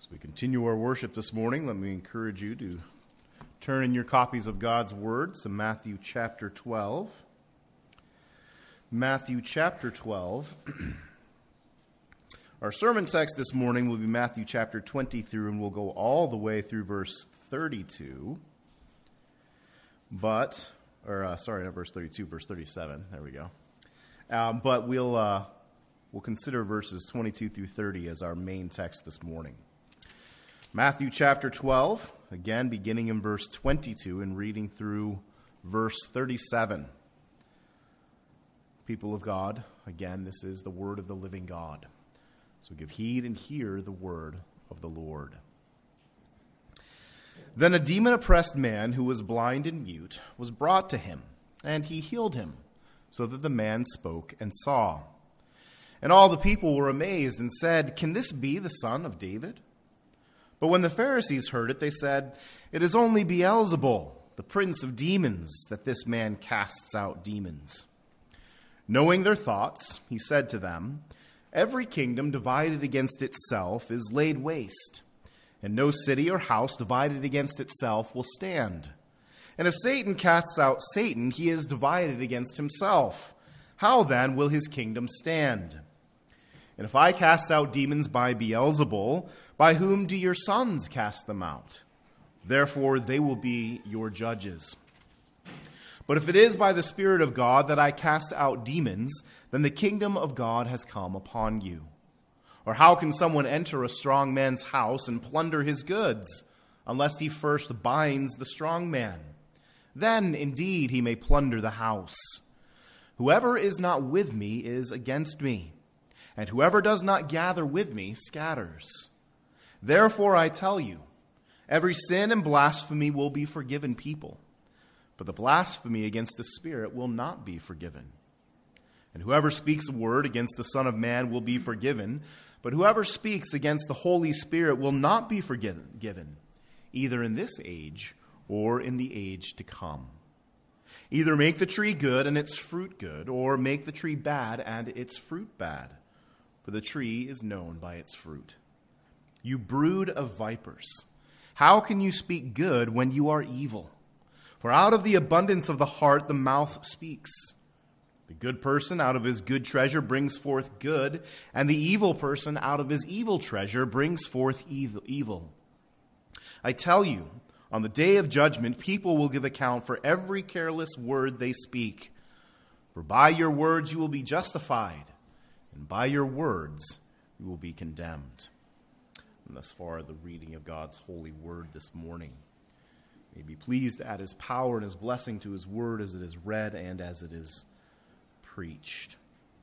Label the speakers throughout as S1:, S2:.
S1: As we continue our worship this morning, let me encourage you to turn in your copies of God's Word to Matthew chapter 12. Matthew chapter 12. Our sermon text this morning will be Matthew chapter 20 through, and we'll go all the way through verse 32. Not verse 32, verse 37. There we go. But we'll consider verses 22 through 30 as our main text this morning. Matthew chapter 12, again beginning in verse 22 and reading through verse 37. People of God, again, this is the word of the living God. So give heed and hear the word of the Lord. Then a demon-oppressed man who was blind and mute was brought to him, and he healed him, so that the man spoke and saw. And all the people were amazed and said, "Can this be the son of David?" But when the Pharisees heard it, they said, "It is only Beelzebul, the prince of demons, that this man casts out demons." Knowing their thoughts, he said to them, "Every kingdom divided against itself is laid waste, and no city or house divided against itself will stand. And if Satan casts out Satan, he is divided against himself. How then will his kingdom stand? And if I cast out demons by Beelzebul, by whom do your sons cast them out? Therefore they will be your judges. But if it is by the Spirit of God that I cast out demons, then the kingdom of God has come upon you. Or how can someone enter a strong man's house and plunder his goods, unless he first binds the strong man? Then indeed he may plunder the house. Whoever is not with me is against me, and whoever does not gather with me scatters. Therefore I tell you, every sin and blasphemy will be forgiven people, but the blasphemy against the Spirit will not be forgiven. And whoever speaks a word against the Son of Man will be forgiven, but whoever speaks against the Holy Spirit will not be forgiven, either in this age or in the age to come. Either make the tree good and its fruit good, or make the tree bad and its fruit bad. For the tree is known by its fruit. You brood of vipers, how can you speak good when you are evil? For out of the abundance of the heart the mouth speaks. The good person out of his good treasure brings forth good, and the evil person out of his evil treasure brings forth evil. I tell you, on the day of judgment, people will give account for every careless word they speak. For by your words you will be justified, and by your words you will be condemned. And thus far, the reading of God's holy word this morning. May he be pleased to add his power and his blessing to his word as it is read and as it is preached.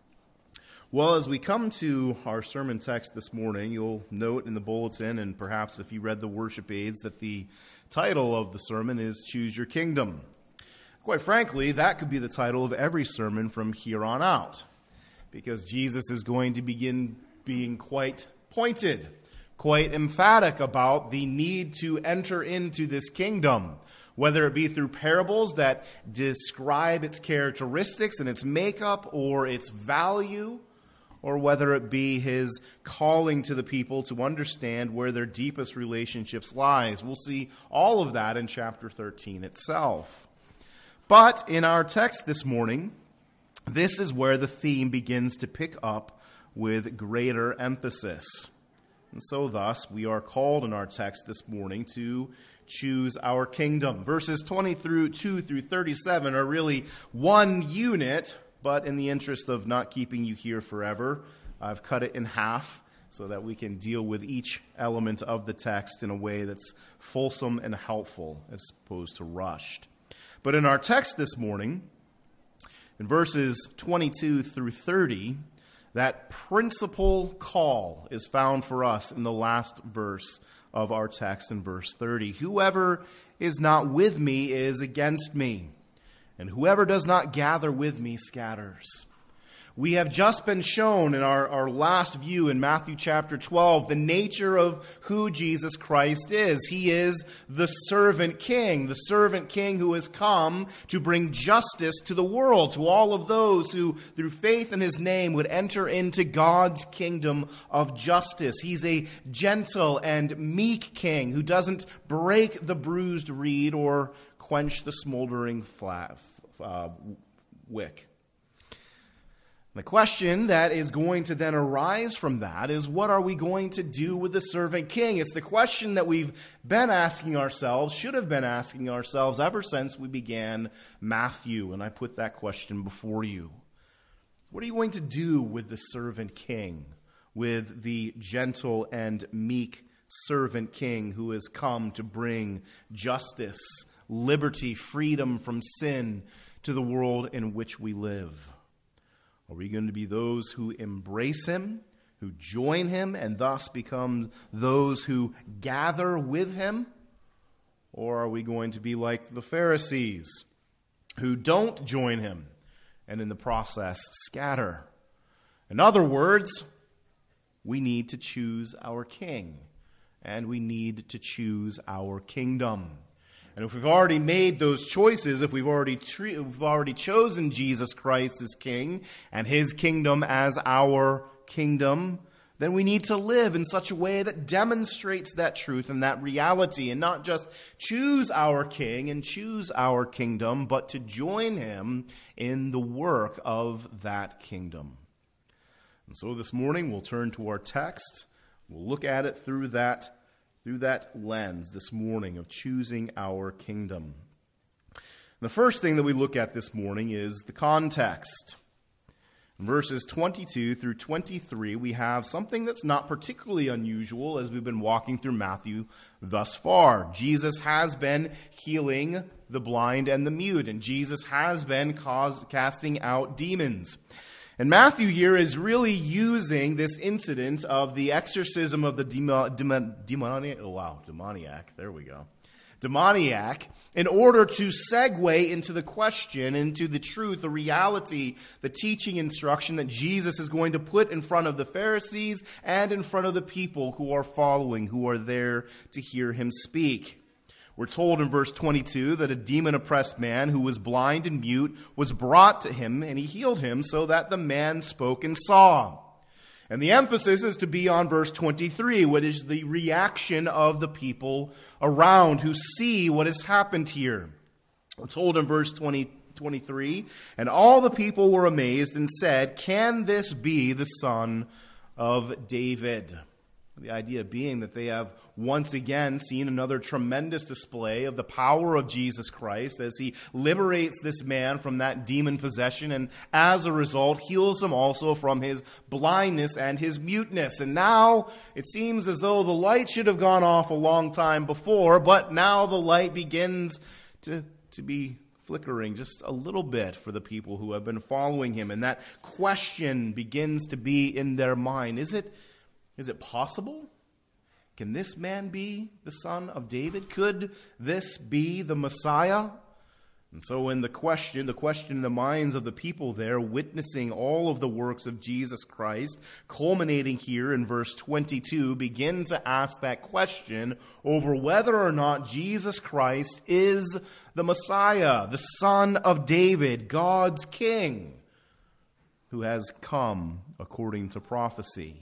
S1: Well, as we come to our sermon text this morning, you'll note in the bulletin, and perhaps if you read the worship aids, that the title of the sermon is Choose Your Kingdom. Quite frankly, that could be the title of every sermon from here on out, because Jesus is going to begin being quite pointed, quite emphatic about the need to enter into this kingdom, whether it be through parables that describe its characteristics and its makeup or its value, or whether it be his calling to the people to understand where their deepest relationships lies. We'll see all of that in chapter 13 itself. But in our text this morning, this is where the theme begins to pick up with greater emphasis. And so thus, we are called in our text this morning to choose our kingdom. Verses 22 through 37 are really one unit, but in the interest of not keeping you here forever, I've cut it in half so that we can deal with each element of the text in a way that's fulsome and helpful as opposed to rushed. But in our text this morning, in verses 22 through 30, that principal call is found for us in the last verse of our text in verse 30. Whoever is not with me is against me, and whoever does not gather with me scatters. We have just been shown in our last view in Matthew chapter 12 the nature of who Jesus Christ is. He is the servant king who has come to bring justice to the world, to all of those who, through faith in his name, would enter into God's kingdom of justice. He's a gentle and meek king who doesn't break the bruised reed or quench the smoldering wick. The question that is going to then arise from that is, what are we going to do with the servant king? It's the question that we've been asking ourselves, should have been asking ourselves ever since we began Matthew, and I put that question before you. What are you going to do with the servant king, with the gentle and meek servant king who has come to bring justice, liberty, freedom from sin to the world in which we live? Are we going to be those who embrace him, who join him, and thus become those who gather with him? Or are we going to be like the Pharisees, who don't join him and in the process scatter? In other words, we need to choose our king, and we need to choose our kingdom. And if we've already made those choices, if we've already chosen Jesus Christ as King and his kingdom as our kingdom, then we need to live in such a way that demonstrates that truth and that reality, and not just choose our King and choose our kingdom, but to join him in the work of that kingdom. And so this morning we'll turn to our text. We'll look at it through that lens this morning of choosing our kingdom. The first thing that we look at this morning is the context. In verses 22 through 23, we have something that's not particularly unusual as we've been walking through Matthew thus far. Jesus has been healing the blind and the mute, and Jesus has been casting out demons. And Matthew here is really using this incident of the exorcism of the demoniac, in order to segue into the question, into the truth, the reality, the teaching instruction that Jesus is going to put in front of the Pharisees and in front of the people who are following, who are there to hear him speak. We're told in verse 22 that a demon-oppressed man who was blind and mute was brought to him, and he healed him so that the man spoke and saw. And the emphasis is to be on verse 23, which is the reaction of the people around who see what has happened here. We're told in verse 23, and all the people were amazed and said, "Can this be the son of David?" The idea being that they have once again seen another tremendous display of the power of Jesus Christ as he liberates this man from that demon possession, and as a result heals him also from his blindness and his muteness. And now it seems as though the light should have gone off a long time before, but now the light begins to be flickering just a little bit for the people who have been following him, and that question begins to be in their mind. Is it possible? Can this man be the son of David? Could this be the Messiah? And so in the question in the minds of the people there, witnessing all of the works of Jesus Christ, culminating here in verse 22, begin to ask that question over whether or not Jesus Christ is the Messiah, the son of David, God's king, who has come according to prophecy.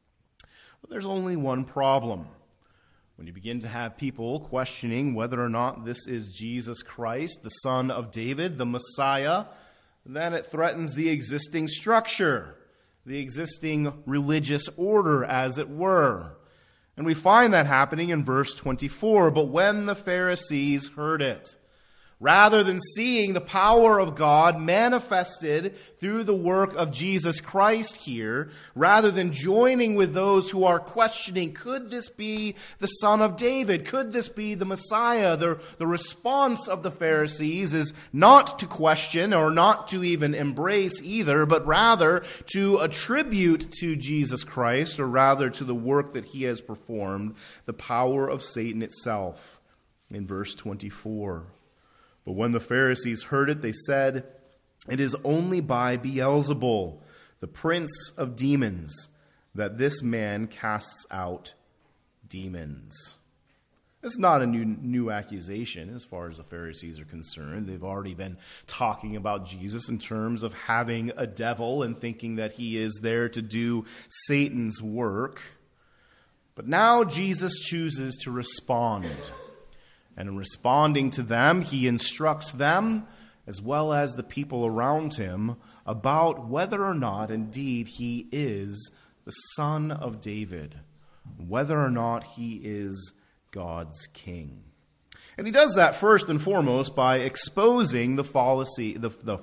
S1: But there's only one problem. When you begin to have people questioning whether or not this is Jesus Christ, the son of David, the Messiah, then it threatens the existing structure, the existing religious order, as it were. And we find that happening in verse 24. But when the Pharisees heard it, rather than seeing the power of God manifested through the work of Jesus Christ here, rather than joining with those who are questioning, could this be the son of David? Could this be the Messiah? The response of the Pharisees is not to question or not to even embrace either, but rather to attribute to Jesus Christ, or rather to the work that he has performed, the power of Satan itself. In verse 24. But when the Pharisees heard it, they said, "It is only by Beelzebul, the prince of demons, that this man casts out demons. It's not a new accusation as far as the Pharisees are concerned. They've already been talking about Jesus in terms of having a devil and thinking that he is there to do Satan's work. But now Jesus chooses to respond. And in responding to them, he instructs them, as well as the people around him, about whether or not indeed he is the Son of David, whether or not he is God's king. And he does that first and foremost by exposing the folly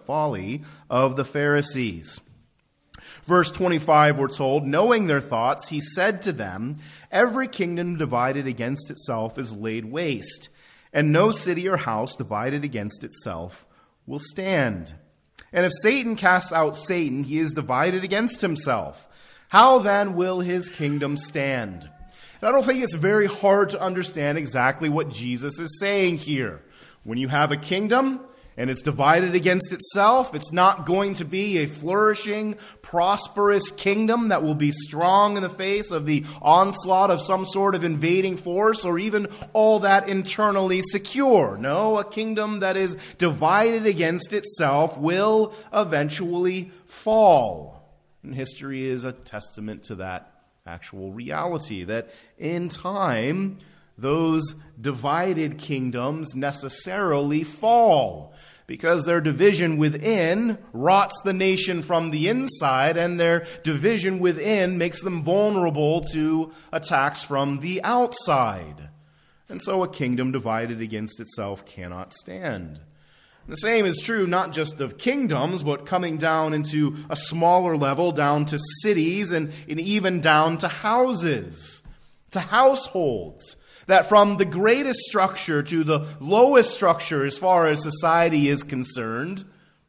S1: of the Pharisees. Verse 25, we're told, knowing their thoughts, he said to them, every kingdom divided against itself is laid waste, and no city or house divided against itself will stand. And if Satan casts out Satan, he is divided against himself. How then will his kingdom stand? And I don't think it's very hard to understand exactly what Jesus is saying here. When you have a kingdom and it's divided against itself, it's not going to be a flourishing, prosperous kingdom that will be strong in the face of the onslaught of some sort of invading force or even all that internally secure. No, a kingdom that is divided against itself will eventually fall. And history is a testament to that actual reality, that in time, those divided kingdoms necessarily fall because their division within rots the nation from the inside, and their division within makes them vulnerable to attacks from the outside. And so a kingdom divided against itself cannot stand. The same is true not just of kingdoms, but coming down into a smaller level, down to cities and even down to houses, to households. That from the greatest structure to the lowest structure as far as society is concerned,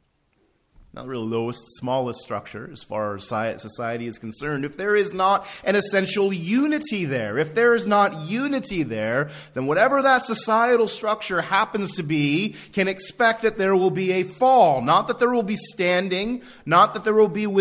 S1: not really lowest, smallest structure as far as society is concerned, if there is not an essential unity there, if there is not unity there, then whatever that societal structure happens to be can expect that there will be a fall. Not that there will be standing, not that there will be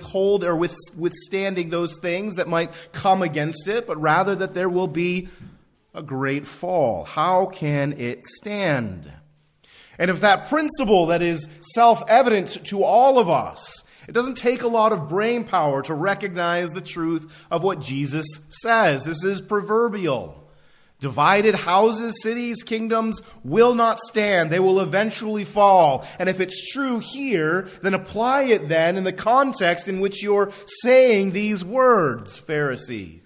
S1: withstanding those things that might come against it, but rather that there will be a great fall. How can it stand? And if that principle that is self-evident to all of us, it doesn't take a lot of brain power to recognize the truth of what Jesus says. This is proverbial. Divided houses, cities, kingdoms will not stand. They will eventually fall. And if it's true here, then apply it then in the context in which you're saying these words, Pharisees.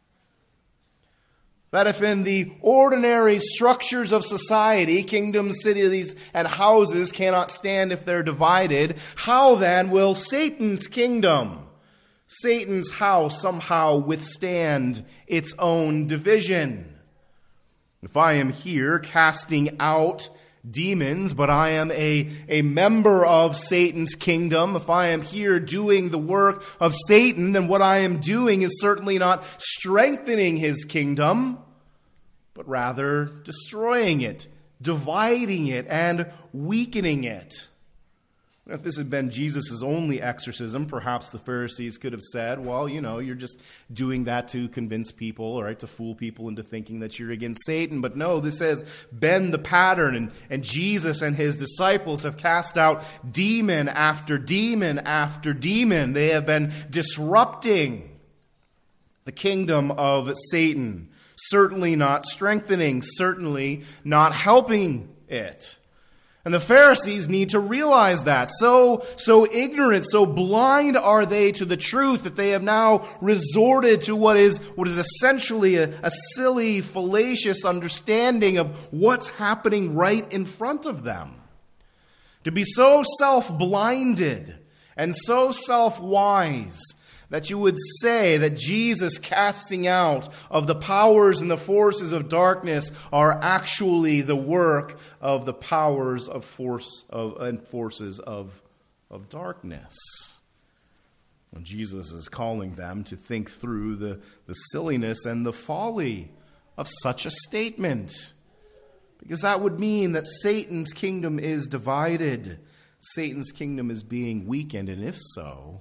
S1: That if in the ordinary structures of society, kingdoms, cities, and houses cannot stand if they're divided, how then will Satan's kingdom, Satan's house, somehow withstand its own division? If I am here casting out demons, but I am a member of Satan's kingdom, if I am here doing the work of Satan, then what I am doing is certainly not strengthening his kingdom, but rather destroying it, dividing it, and weakening it. If this had been Jesus' only exorcism, perhaps the Pharisees could have said, well, you're just doing that to convince people, right, to fool people into thinking that you're against Satan. But no, this has been the pattern, and Jesus and his disciples have cast out demon after demon after demon. They have been disrupting the kingdom of Satan. Certainly not strengthening, certainly not helping it. And the Pharisees need to realize that. So ignorant, so blind are they to the truth that they have now resorted to what is essentially a silly, fallacious understanding of what's happening right in front of them. To be so self-blinded and so self-wise that you would say that Jesus' casting out of the powers and the forces of darkness are actually the work of the powers of forces of darkness. When Jesus is calling them to think through the silliness and the folly of such a statement. Because that would mean that Satan's kingdom is divided. Satan's kingdom is being weakened, and if so,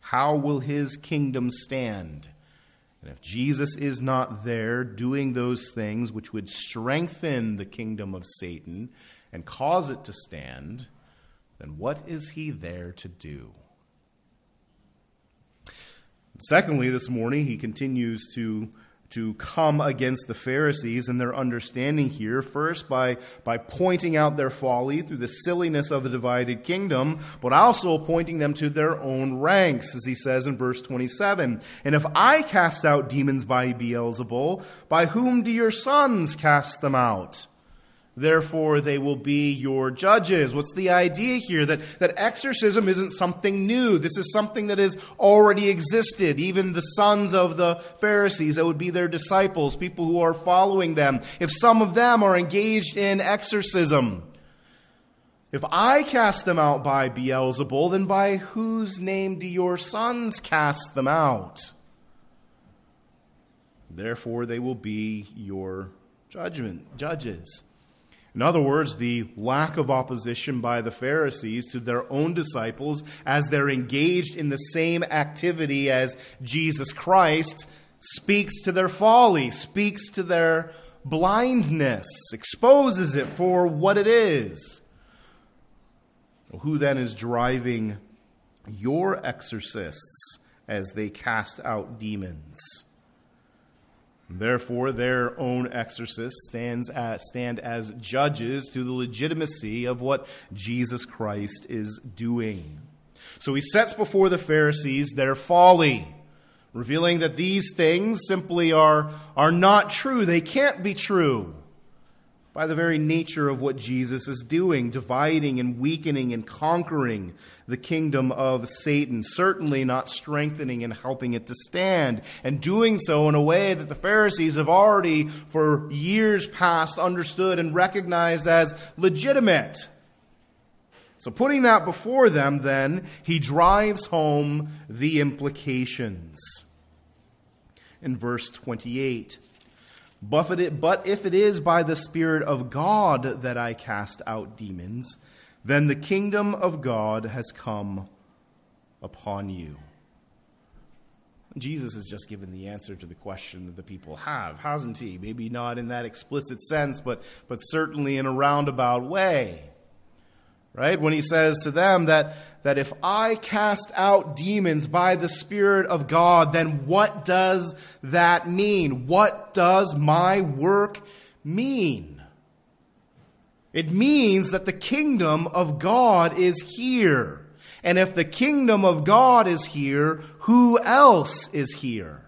S1: how will his kingdom stand? And if Jesus is not there doing those things which would strengthen the kingdom of Satan and cause it to stand, then what is he there to do? Secondly, this morning, he continues to come against the Pharisees and their understanding here, first by pointing out their folly through the silliness of a divided kingdom, but also pointing them to their own ranks, as he says in verse 27. And if I cast out demons by Beelzebul, by whom do your sons cast them out? Therefore, they will be your judges. What's the idea here? That exorcism isn't something new. This is something that has already existed. Even the sons of the Pharisees, that would be their disciples, people who are following them, if some of them are engaged in exorcism. If I cast them out by Beelzebul, then by whose name do your sons cast them out? Therefore, they will be your judges. In other words, the lack of opposition by the Pharisees to their own disciples as they're engaged in the same activity as Jesus Christ speaks to their folly, speaks to their blindness, exposes it for what it is. Who then is driving your exorcists as they cast out demons? Therefore, their own exorcists stand as judges to the legitimacy of what Jesus Christ is doing. So he sets before the Pharisees their folly, revealing that these things simply are not true. They can't be true by the very nature of what Jesus is doing, dividing and weakening and conquering the kingdom of Satan, certainly not strengthening and helping it to stand, and doing so in a way that the Pharisees have already for years past understood and recognized as legitimate. So putting that before them, then, he drives home the implications. In verse 28, But if it is by the Spirit of God that I cast out demons, then the kingdom of God has come upon you. Jesus has just given the answer to the question that the people have, hasn't he? Maybe not in that explicit sense, but certainly in a roundabout way. Right? When he says to them that if I cast out demons by the Spirit of God, then what does that mean? What does my work mean? It means that the kingdom of God is here. And if the kingdom of God is here, who else is here?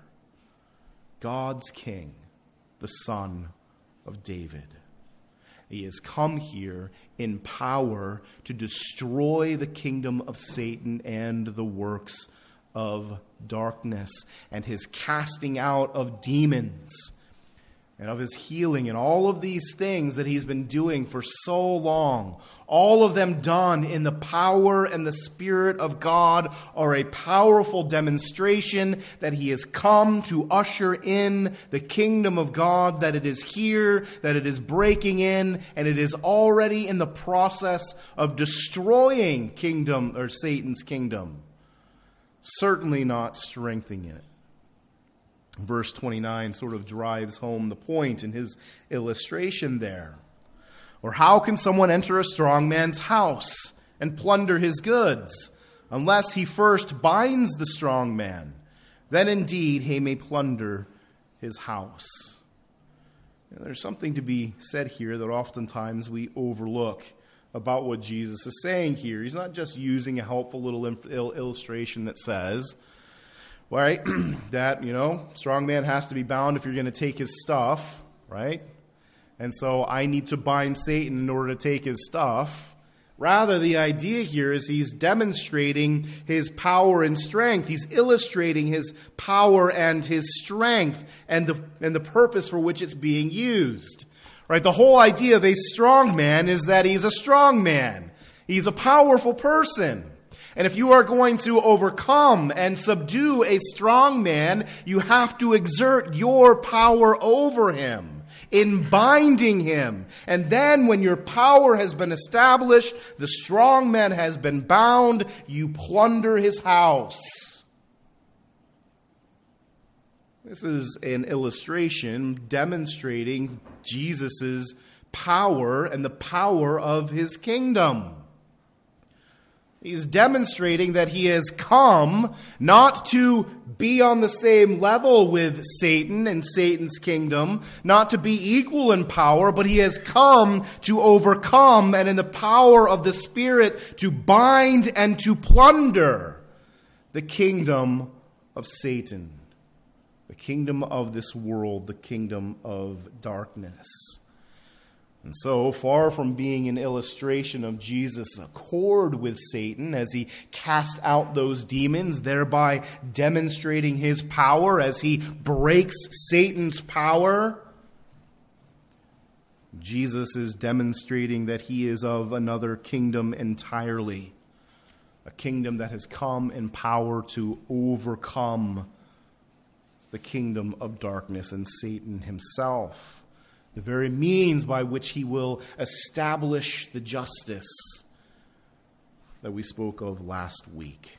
S1: God's King, the Son of David. He has come here in power to destroy the kingdom of Satan and the works of darkness, and his casting out of demons, and of his healing, and all of these things that he's been doing for so long. All of them done in the power and the Spirit of God are a powerful demonstration that he has come to usher in the kingdom of God, that it is here, that it is breaking in, and it is already in the process of destroying Satan's kingdom. Certainly not strengthening it. Verse 29 sort of drives home the point in his illustration there. Or how can someone enter a strong man's house and plunder his goods, unless he first binds the strong man? Then indeed he may plunder his house. There's something to be said here that oftentimes we overlook about what Jesus is saying here. He's not just using a helpful little illustration that says, right, that, strong man has to be bound if you're going to take his stuff, right? And so I need to bind Satan in order to take his stuff. Rather, the idea here is he's demonstrating his power and strength. He's illustrating his power and his strength and the purpose for which it's being used. Right? The whole idea of a strong man is that he's a strong man. He's a powerful person. And if you are going to overcome and subdue a strong man, you have to exert your power over him in binding him. And then when your power has been established, the strong man has been bound, you plunder his house. This is an illustration demonstrating Jesus' power and the power of his kingdom. He's demonstrating that he has come not to be on the same level with Satan and Satan's kingdom, not to be equal in power, but he has come to overcome and in the power of the Spirit to bind and to plunder the kingdom of Satan, the kingdom of this world, the kingdom of darkness. And so, far from being an illustration of Jesus' accord with Satan as he cast out those demons, thereby demonstrating his power as he breaks Satan's power, Jesus is demonstrating that he is of another kingdom entirely, a kingdom that has come in power to overcome the kingdom of darkness and Satan himself. The very means by which he will establish the justice that we spoke of last week.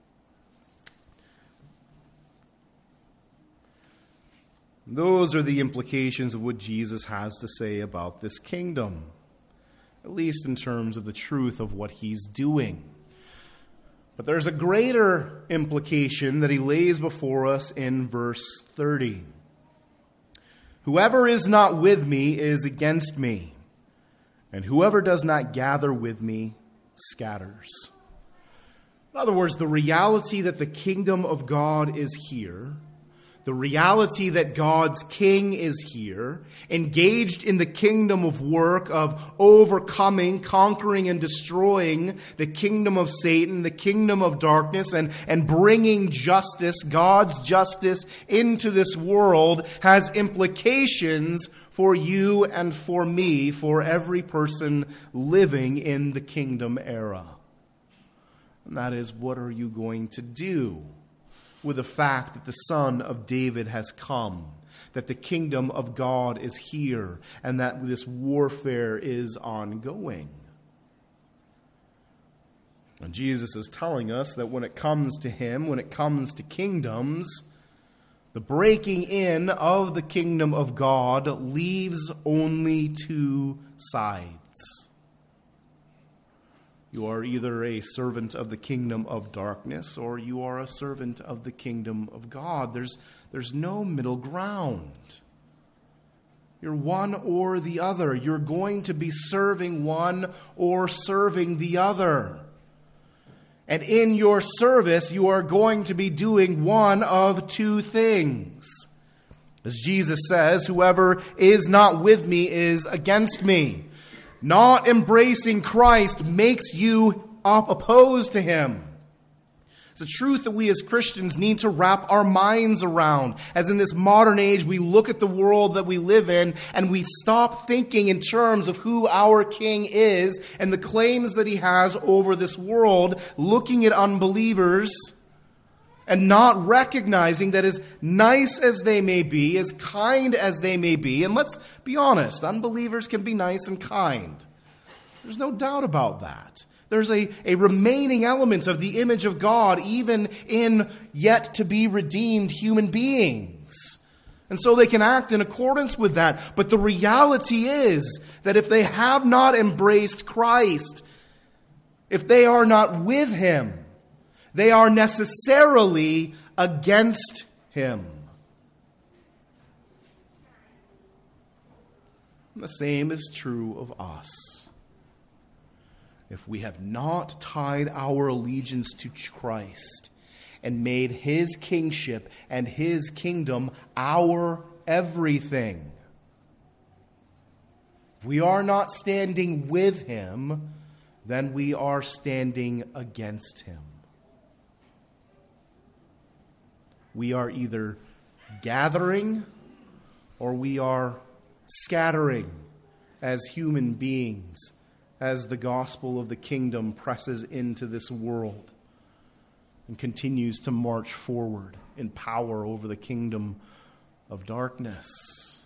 S1: Those are the implications of what Jesus has to say about this kingdom, at least in terms of the truth of what he's doing. But there's a greater implication that he lays before us in verse 30. Whoever is not with me is against me, and whoever does not gather with me scatters. In other words, the reality that the kingdom of God is here, the reality that God's king is here, engaged in the kingdom of work of overcoming, conquering, and destroying the kingdom of Satan, the kingdom of darkness, and bringing justice, God's justice, into this world has implications for you and for me, for every person living in the kingdom era. And that is, what are you going to do with the fact that the Son of David has come, that the kingdom of God is here, and that this warfare is ongoing? And Jesus is telling us that when it comes to him, when it comes to kingdoms, the breaking in of the kingdom of God leaves only two sides. You are either a servant of the kingdom of darkness or you are a servant of the kingdom of God. There's no middle ground. You're one or the other. You're going to be serving one or serving the other. And in your service, you are going to be doing one of two things. As Jesus says, whoever is not with me is against me. Not embracing Christ makes you opposed to him. It's a truth that we as Christians need to wrap our minds around. As in this modern age, we look at the world that we live in and we stop thinking in terms of who our King is and the claims that he has over this world, looking at unbelievers and not recognizing that as nice as they may be, as kind as they may be, and let's be honest, unbelievers can be nice and kind. There's no doubt about that. There's a remaining element of the image of God even in yet to be redeemed human beings. And so they can act in accordance with that. But the reality is that if they have not embraced Christ, if they are not with him, they are necessarily against him. And the same is true of us. If we have not tied our allegiance to Christ and made his kingship and his kingdom our everything, if we are not standing with him, then we are standing against him. We are either gathering or we are scattering as human beings as the gospel of the kingdom presses into this world and continues to march forward in power over the kingdom of darkness.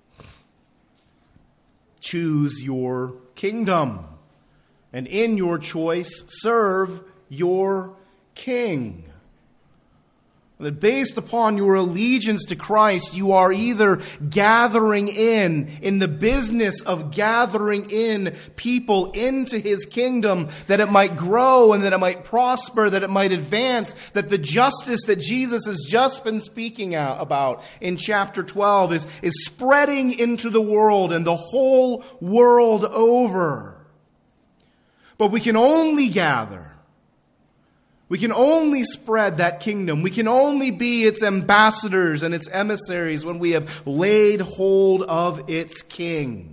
S1: Choose your kingdom, and in your choice, serve your king. That based upon your allegiance to Christ, you are either gathering in the business of gathering in people into His kingdom, that it might grow and that it might prosper, that it might advance, that the justice that Jesus has just been speaking about in chapter 12 is spreading into the world and the whole world over. But we can only gather. We can only spread that kingdom. We can only be its ambassadors and its emissaries when we have laid hold of its king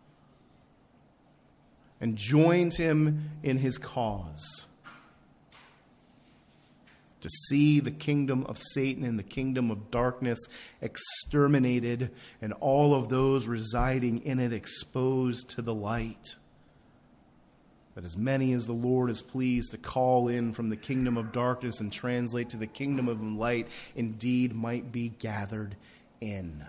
S1: and joined him in his cause. To see the kingdom of Satan and the kingdom of darkness exterminated and all of those residing in it exposed to the light. That as many as the Lord is pleased to call in from the kingdom of darkness and translate to the kingdom of light, indeed might be gathered in.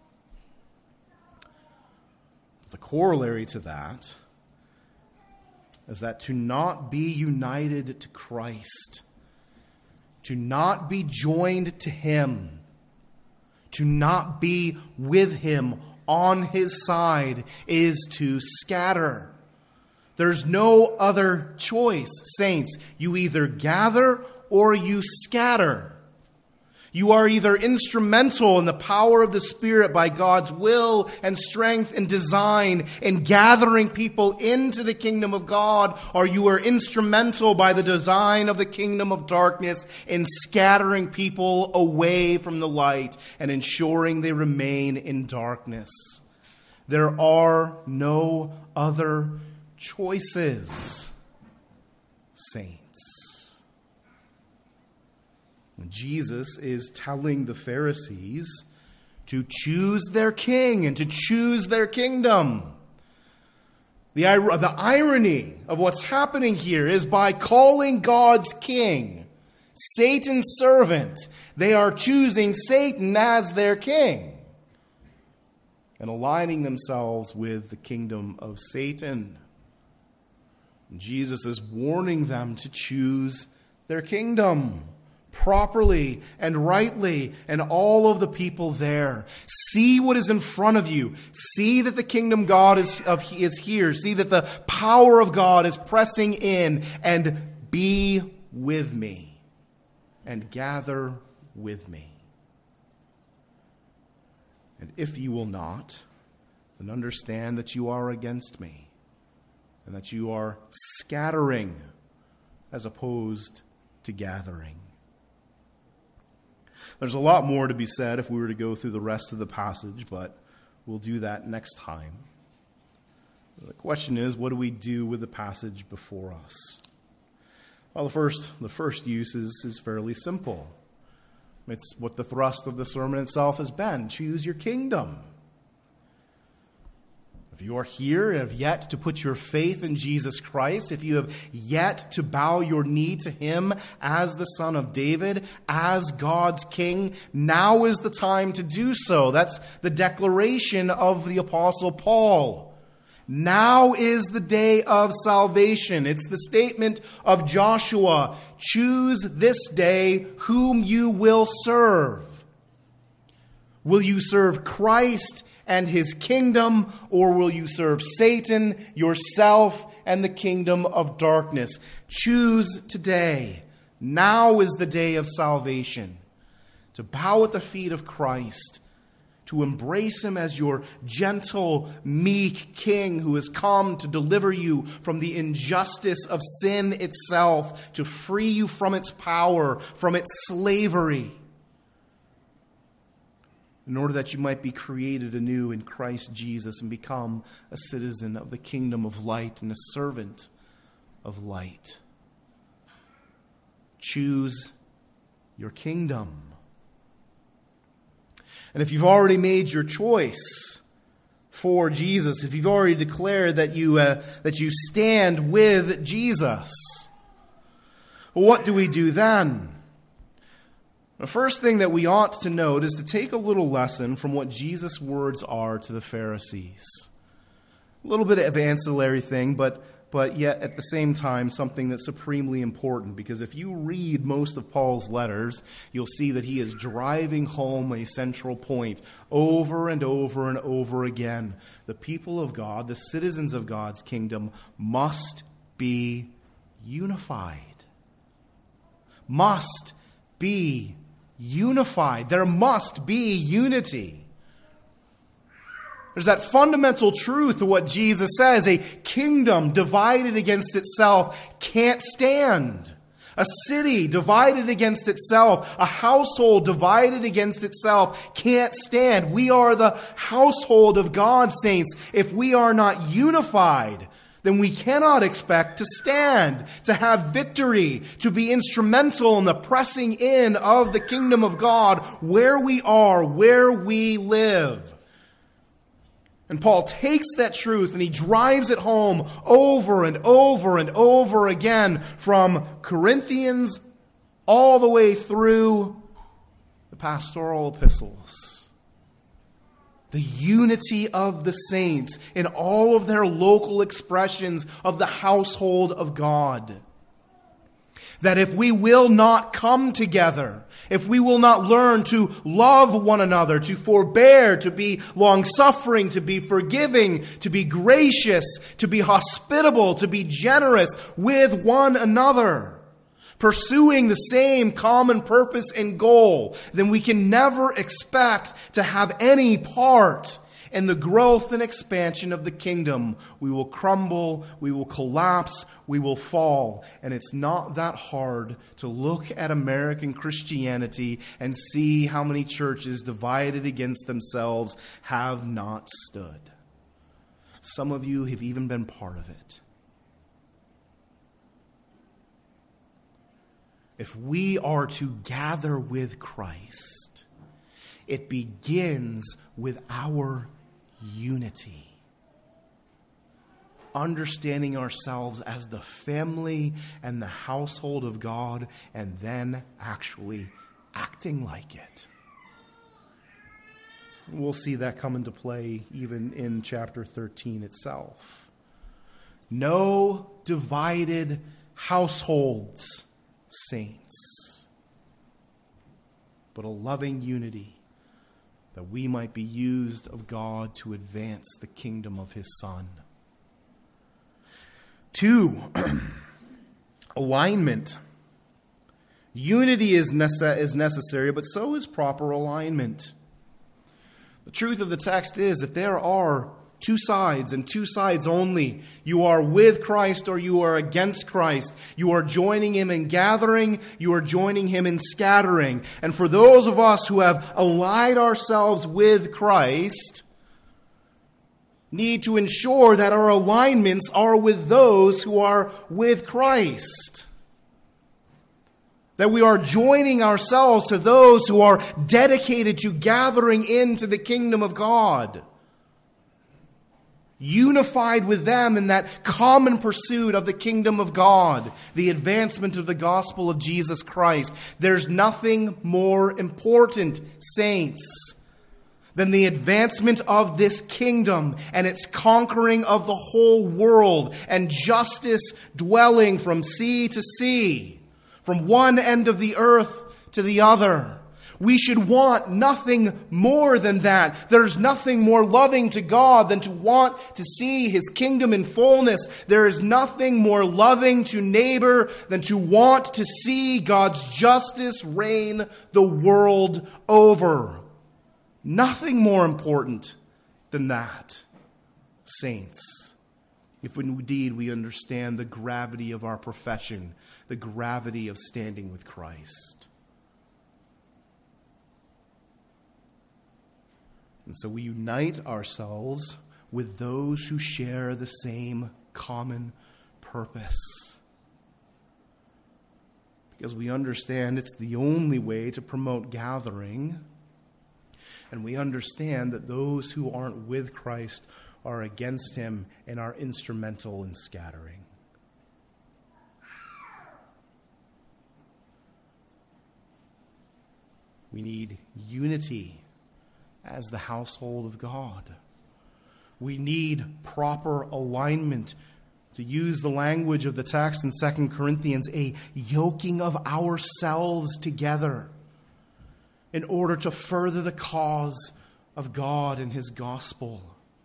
S1: The corollary to that is that to not be united to Christ, to not be joined to Him, to not be with Him on His side, is to scatter. There's no other choice, saints. You either gather or you scatter. You are either instrumental in the power of the Spirit by God's will and strength and design in gathering people into the kingdom of God, or you are instrumental by the design of the kingdom of darkness in scattering people away from the light and ensuring they remain in darkness. There are no other choices, saints. When Jesus is telling the Pharisees to choose their king and to choose their kingdom, the irony of what's happening here is by calling God's king Satan's servant, they are choosing Satan as their king and aligning themselves with the kingdom of Satan. Jesus is warning them to choose their kingdom properly and rightly, and all of the people there. See what is in front of you. See that the kingdom God is here. See that the power of God is pressing in, and be with me and gather with me. And if you will not, then understand that you are against me, and that you are scattering as opposed to gathering. There's a lot more to be said if we were to go through the rest of the passage, but we'll do that next time. The question is, what do we do with the passage before us? Well, the first use is fairly simple. It's what the thrust of the sermon itself has been. Choose your kingdom. If you are here and have yet to put your faith in Jesus Christ, if you have yet to bow your knee to Him as the Son of David, as God's King, now is the time to do so. That's the declaration of the Apostle Paul. Now is the day of salvation. It's the statement of Joshua. Choose this day whom you will serve. Will you serve Christ and His kingdom, or will you serve Satan, yourself, and the kingdom of darkness? Choose today. Now is the day of salvation. To bow at the feet of Christ, to embrace Him as your gentle, meek King who has come to deliver you from the injustice of sin itself, to free you from its power, from its slavery, in order that you might be created anew in Christ Jesus and become a citizen of the kingdom of light and a servant of light. Choose your kingdom. And if you've already made your choice for Jesus, if you've already declared that you stand with Jesus, well, what do we do then? The first thing that we ought to note is to take a little lesson from what Jesus' words are to the Pharisees. A little bit of ancillary thing, but but yet at the same time something that's supremely important, because if you read most of Paul's letters, you'll see that he is driving home a central point over and over and over again. The people of God, the citizens of God's kingdom, must be unified. Must be unified. There must be unity. There's that fundamental truth of what Jesus says: a kingdom divided against itself can't stand. A city divided against itself, a household divided against itself can't stand. We are the household of God, saints. If we are not unified, then we cannot expect to stand, to have victory, to be instrumental in the pressing in of the kingdom of God where we are, where we live. And Paul takes that truth and he drives it home over and over and over again, from Corinthians all the way through the pastoral epistles. The unity of the saints in all of their local expressions of the household of God. That if we will not come together, if we will not learn to love one another, to forbear, to be long-suffering, to be forgiving, to be gracious, to be hospitable, to be generous with one another, pursuing the same common purpose and goal, then we can never expect to have any part in the growth and expansion of the kingdom. We will crumble, we will collapse, we will fall. And it's not that hard to look at American Christianity and see how many churches divided against themselves have not stood. Some of you have even been part of it. If we are to gather with Christ, it begins with our unity. Understanding ourselves as the family and the household of God, and then actually acting like it. We'll see that come into play even in chapter 13 itself. No divided households, saints, but a loving unity, that we might be used of God to advance the kingdom of his Son. 2, alignment. Unity is necessary, but so is proper alignment. The truth of the text is that there are two sides, and two sides only. You are with Christ or you are against Christ. You are joining him in gathering, you are joining him in scattering. And for those of us who have allied ourselves with Christ, need to ensure that our alignments are with those who are with Christ. That we are joining ourselves to those who are dedicated to gathering into the kingdom of God. Unified with them in that common pursuit of the kingdom of God, the advancement of the gospel of Jesus Christ. There's nothing more important, saints, than the advancement of this kingdom and its conquering of the whole world, and justice dwelling from sea to sea, from one end of the earth to the other. We should want nothing more than that. There's nothing more loving to God than to want to see his kingdom in fullness. There is nothing more loving to neighbor than to want to see God's justice reign the world over. Nothing more important than that, saints. If indeed we understand the gravity of our profession, the gravity of standing with Christ. And so we unite ourselves with those who share the same common purpose. Because we understand it's the only way to promote gathering. And we understand that those who aren't with Christ are against him and are instrumental in scattering. We need unity as the household of God. We need proper alignment To use the language of the text in 2 Corinthians, a yoking of ourselves together in order to further the cause of God and His gospel.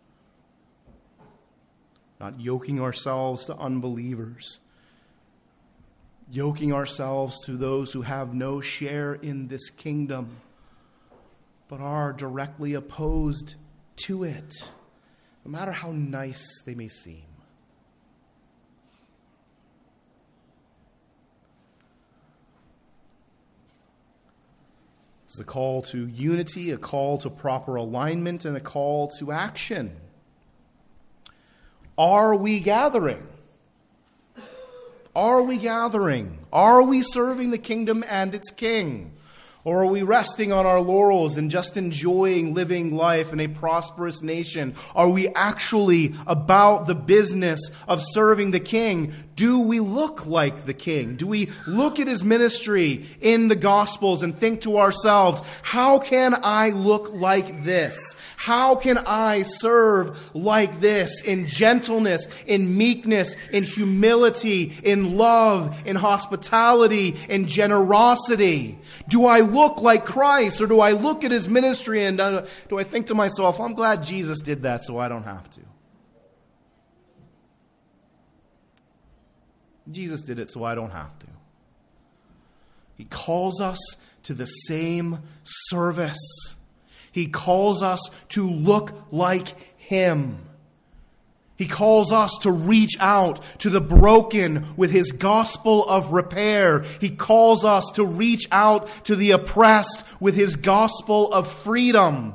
S1: Not yoking ourselves to unbelievers, yoking ourselves to those who have no share in this kingdom, but are directly opposed to it, no matter how nice they may seem. It's a call to unity, a call to proper alignment, and a call to action. Are we gathering? Are we gathering? Are we serving the kingdom and its king? Or are we resting on our laurels and just enjoying living life in a prosperous nation? Are we actually about the business of serving the king? Do we look like the king? Do we look at his ministry in the Gospels and think to ourselves, how can I look like this? How can I serve like this in gentleness, in meekness, in humility, in love, in hospitality, in generosity? Do I look like Christ, or do I look at his ministry and do I think to myself, I'm glad Jesus did that so I don't have to? Jesus did it so I don't have to. He calls us to the same service. He calls us to look like him. He calls us to reach out to the broken with his gospel of repair. He calls us to reach out to the oppressed with his gospel of freedom.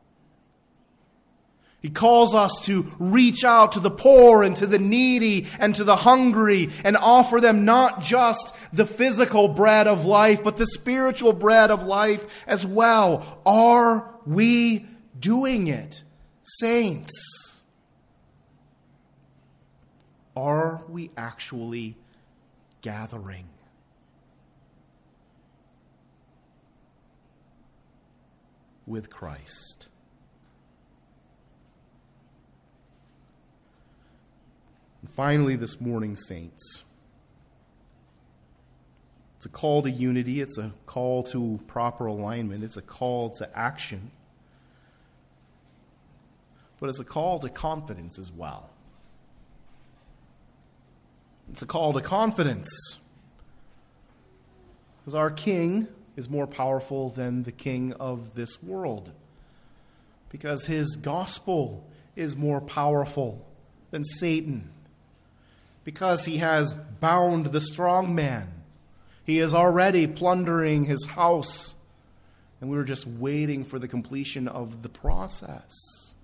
S1: He calls us to reach out to the poor and to the needy and to the hungry and offer them not just the physical bread of life, but the spiritual bread of life as well. Are we doing it, saints? Are we actually gathering? With Christ? And finally, this morning, saints, it's a call to unity, it's a call to proper alignment, it's a call to action, but it's a call to confidence as well. It's a call to confidence, because our King is more powerful than the king of this world, because his gospel is more powerful than Satan, because he has bound the strong man. He is already plundering his house, and we're just waiting for the completion of the process.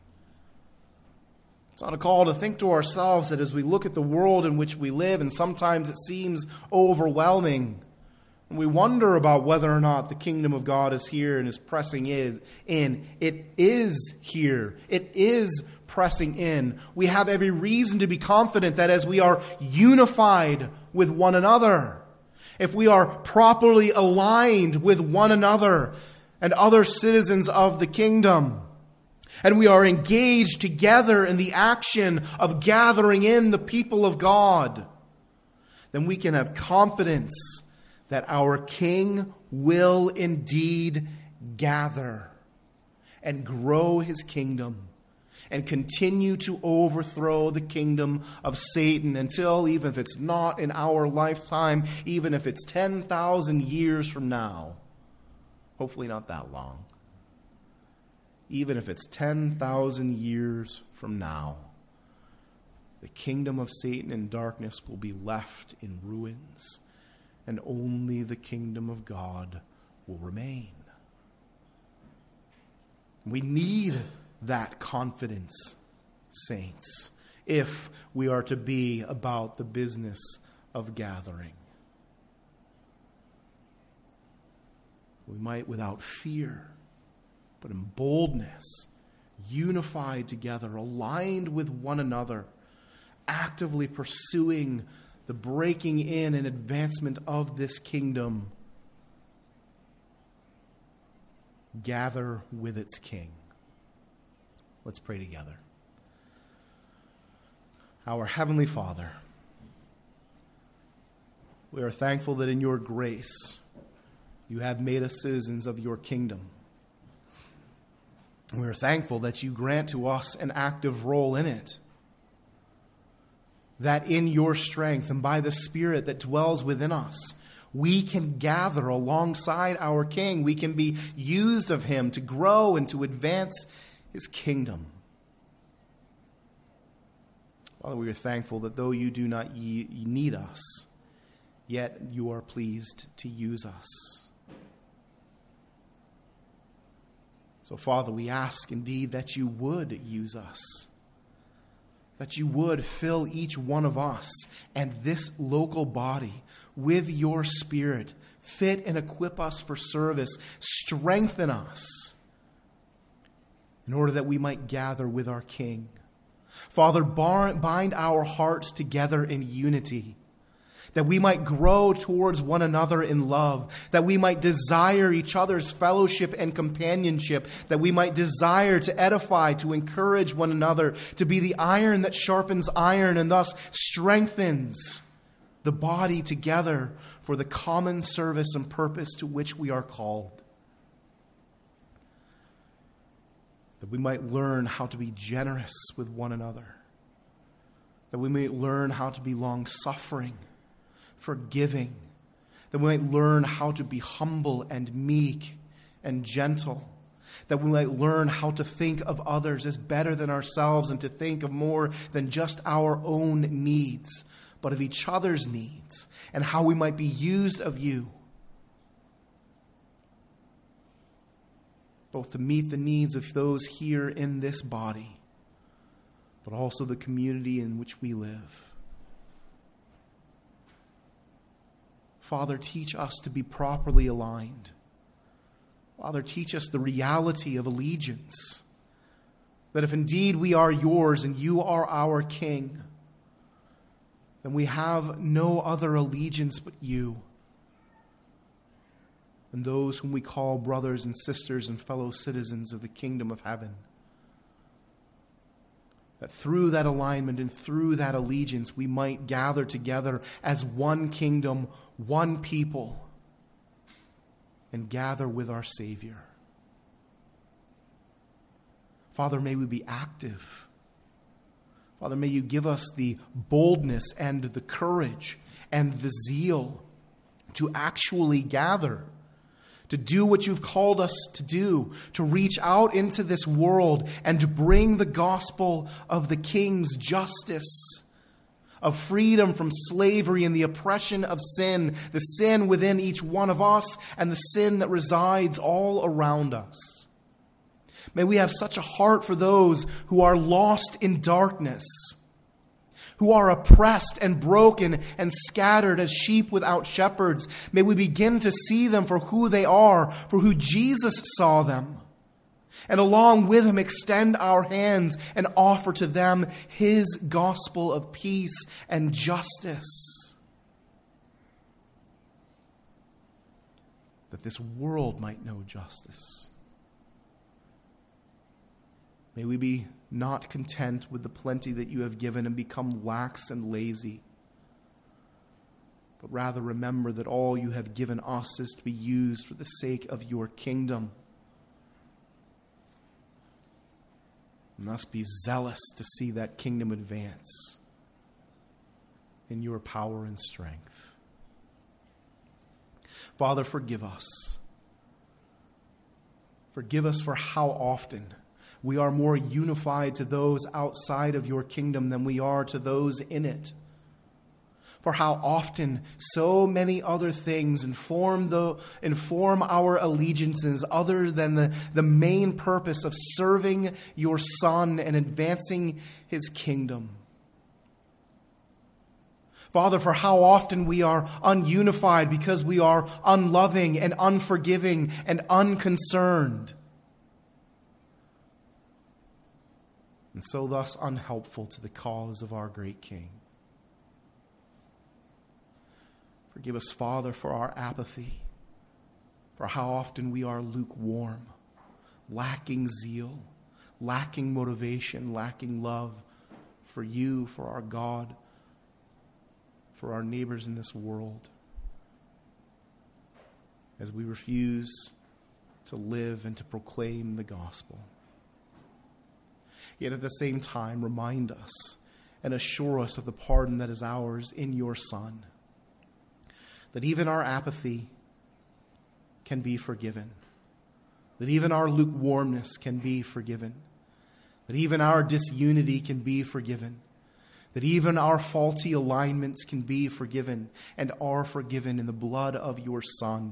S1: It's not a call to think to ourselves that as we look at the world in which we live, and sometimes it seems overwhelming, and we wonder about whether or not the kingdom of God is here and is pressing in. It is here. It is pressing in. We have every reason to be confident that as we are unified with one another, if we are properly aligned with one another and other citizens of the kingdom, and we are engaged together in the action of gathering in the people of God, then we can have confidence that our King will indeed gather and grow his kingdom and continue to overthrow the kingdom of Satan until, even if it's not in our lifetime, even if it's 10,000 years from now, hopefully not that long, even if it's 10,000 years from now, the kingdom of Satan and darkness will be left in ruins, and only the kingdom of God will remain. We need that confidence, saints, if we are to be about the business of gathering. We might, without fear, but in boldness, unified together, aligned with one another, actively pursuing the breaking in and advancement of this kingdom, gather with its King. Let's pray together. Our Heavenly Father, we are thankful that in your grace you have made us citizens of your kingdom. We are thankful that you grant to us an active role in it. That in your strength and by the Spirit that dwells within us, we can gather alongside our King. We can be used of him to grow and to advance his kingdom. Father, we are thankful that though you do not need us, yet you are pleased to use us. So, Father, we ask indeed that you would use us, that you would fill each one of us and this local body with your Spirit, fit and equip us for service, strengthen us in order that we might gather with our King. Father, bind our hearts together in unity, that we might grow towards one another in love, that we might desire each other's fellowship and companionship, that we might desire to edify, to encourage one another, to be the iron that sharpens iron and thus strengthens the body together for the common service and purpose to which we are called. That we might learn how to be generous with one another, that we might learn how to be long-suffering, forgiving, that we might learn how to be humble and meek and gentle, that we might learn how to think of others as better than ourselves and to think of more than just our own needs, but of each other's needs, and how we might be used of you, both to meet the needs of those here in this body, but also the community in which we live. Father, teach us to be properly aligned. Father, teach us the reality of allegiance, that if indeed we are yours and you are our King, then we have no other allegiance but you and those whom we call brothers and sisters and fellow citizens of the kingdom of heaven. That through that alignment and through that allegiance, we might gather together as one kingdom, one people, and gather with our Savior. Father, may we be active. Father, may you give us the boldness and the courage and the zeal to actually gather, to do what you've called us to do, to reach out into this world and to bring the gospel of the King's justice, of freedom from slavery and the oppression of sin, the sin within each one of us and the sin that resides all around us. May we have such a heart for those who are lost in darkness, who are oppressed and broken and scattered as sheep without shepherds. May we begin to see them for who they are, for who Jesus saw them, and along with him extend our hands and offer to them his gospel of peace and justice, that this world might know justice. May we be not content with the plenty that you have given and become lax and lazy, but rather remember that all you have given us is to be used for the sake of your kingdom. We must be zealous to see that kingdom advance in your power and strength. Father, forgive us. Forgive us for how often we are more unified to those outside of your kingdom than we are to those in it. For how often so many other things inform our allegiances other than the main purpose of serving your Son and advancing his kingdom. Father, for how often we are ununified because we are unloving and unforgiving and unconcerned, and so thus unhelpful to the cause of our great King. Forgive us, Father, for our apathy, for how often we are lukewarm, lacking zeal, lacking motivation, lacking love for you, for our God, for our neighbors in this world, as we refuse to live and to proclaim the gospel. Yet at the same time, remind us and assure us of the pardon that is ours in your Son, that even our apathy can be forgiven, that even our lukewarmness can be forgiven, that even our disunity can be forgiven, that even our faulty alignments can be forgiven and are forgiven in the blood of your Son.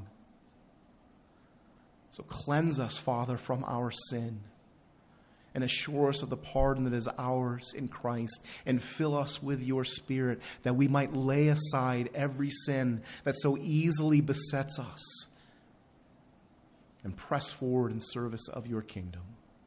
S1: So cleanse us, Father, from our sin, and assure us of the pardon that is ours in Christ, and fill us with your Spirit, that we might lay aside every sin that so easily besets us and press forward in service of your kingdom.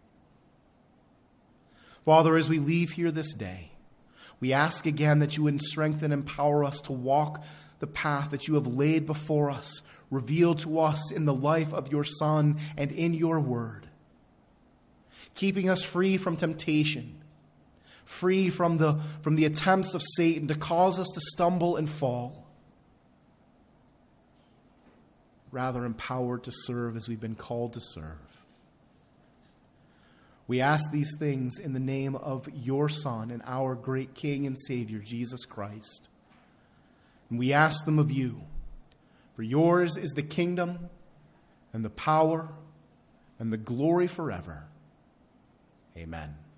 S1: Father, as we leave here this day, we ask again that you would strengthen and empower us to walk the path that you have laid before us, revealed to us in the life of your Son and in your word, keeping us free from temptation, free from the attempts of Satan to cause us to stumble and fall, rather empowered to serve as we've been called to serve. We ask these things in the name of your Son and our great King and Savior, Jesus Christ. And we ask them of you, for yours is the kingdom and the power and the glory forever. Amen.